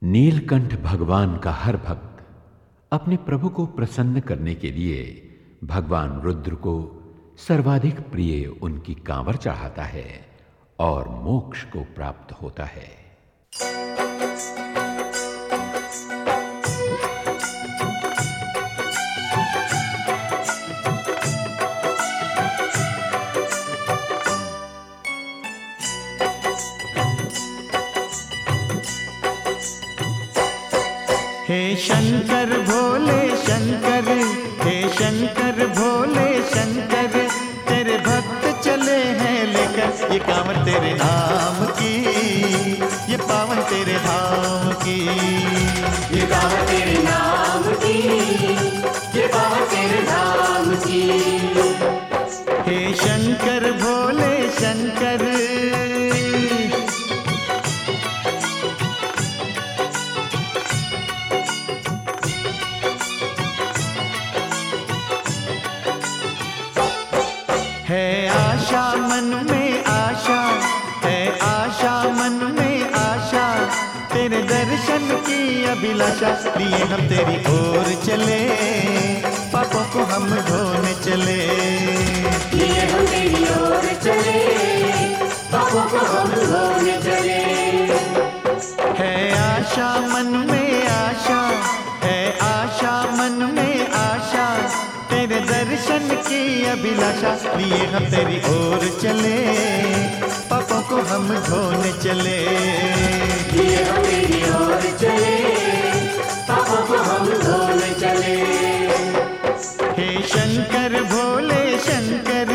नीलकंठ भगवान का हर भक्त अपने प्रभु को प्रसन्न करने के लिए भगवान रुद्र को सर्वाधिक प्रिय उनकी कांवर चढ़ाता है और मोक्ष को प्राप्त होता है। हे शंकर भोले शंकर, हे शंकर भोले शंकर, तेरे भक्त चले हैं लेकर ये कांवर तेरे नाम की, ये पावन तेरे धाम की, ये कांवर तेरे नाम की, ये पावन तेरे धाम की। हे शंकर भोले शंकर, है आशा मन में आशा, है आशा मन में आशा, तेरे दर्शन की अभिलाषा लिए हम तेरी ओर चले, पापों को हम धोने चले, लिए हम तेरी ओर चले, पापों को हम धोने चले। है आशा मन में आशा, है आशा मन में आशा, तेरे दर्शन की अभिलाषा लिए हम तेरी ओर चले, पापों को हम धोने चले, लिए हम तेरी ओर चले, पापों को हम धोने चले। हे शंकर भोले शंकर,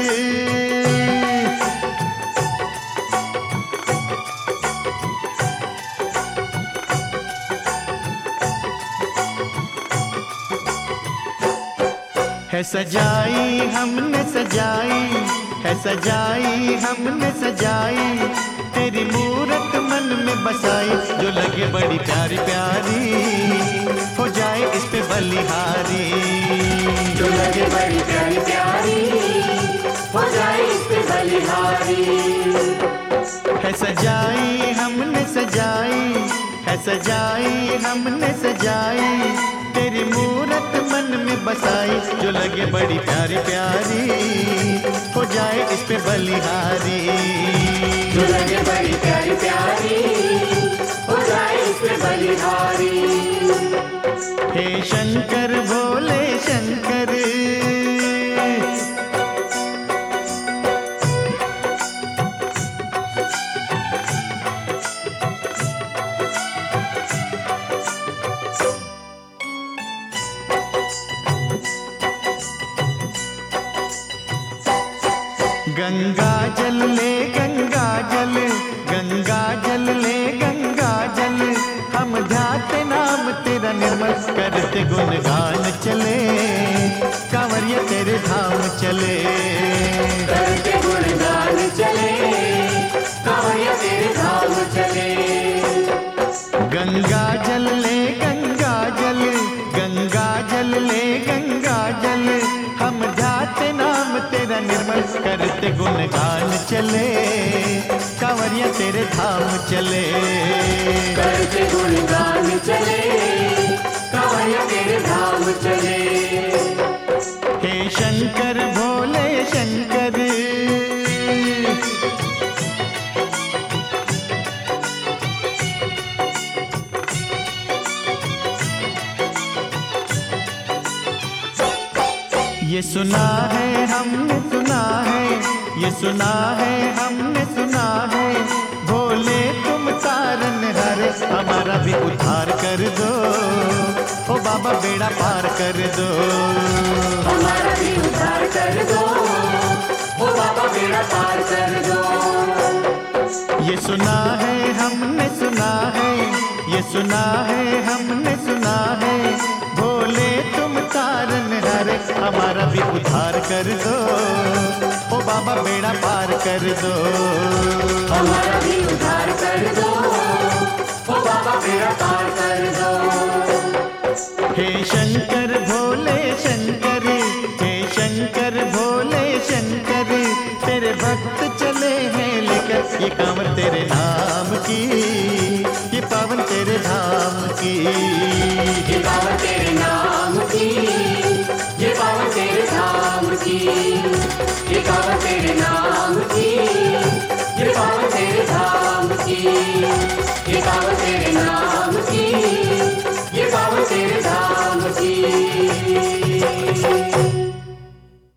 है सजाई हमने सजाई, है सजाई हमने सजाई, तेरी मूरत मन में बसाई, जो लगे बड़ी प्यारी प्यारी हो जाए इस पे बलिहारी, जो लगे बड़ी प्यारी प्यारी हो जाए इस पे बलिहारी। है सजाई हमने सजाई, है सजाई हमने सजाई, तेरी मूरत मन में बसाई, जो लगे बड़ी प्यारी प्यारी हो जाए इस पे बलिहारी, जो लगे बड़ी प्यारी प्यारी हो जाए इस पे बलिहारी। हे शंकर भोले शंकर, गंगा जल ले गंगा जल, गंगा जल ले गंगा जल, हम ध्याते नाम तेरा निर्मल, करते गुणगान चले, कांवरिया तेरे धाम चले, करते गुणगान चले, कांवरिया तेरे धाम चले। गंगा जल ले गंगा जल, गंगा जल ले गंगा जल, हम ध्याते नाम तेरा निर्मल, करते गुणगान चले, कांवरिया तेरे धाम चले, करते गुणगान चले, कांवरिया तेरे धाम चले। हे शंकर भोले शंकर, ये सुना है हमने सुना है, ये सुना है हमने सुना है, भोले तुम तारनहार, हमारा भी उद्धार कर दो, ओ बाबा बेड़ा पार कर दो, हमारा भी उद्धार कर दो, ओ बाबा बेड़ा पार कर दो। ये सुना है हमने सुना है, ये सुना है हमने सुना है, भोले तुम तारनहार, हमारा भी उद्धार कर दो, ओ बाबा बेड़ा पार कर दो, हमारा भी उद्धार कर दो, ओ बाबा बेड़ा पार कर दो। हे शंकर भोले शंकर, हे शंकर भोले शंकर, तेरे भक्त चले हैं लेकर ये कांवर तेरे नाम की, ये पावन तेरे धाम की। ये पावन तेरे नाम की, ये पावन तेरे धाम की, ये पावन तेरे नाम की, ये पावन तेरे धाम की, ये पावन तेरे नाम की।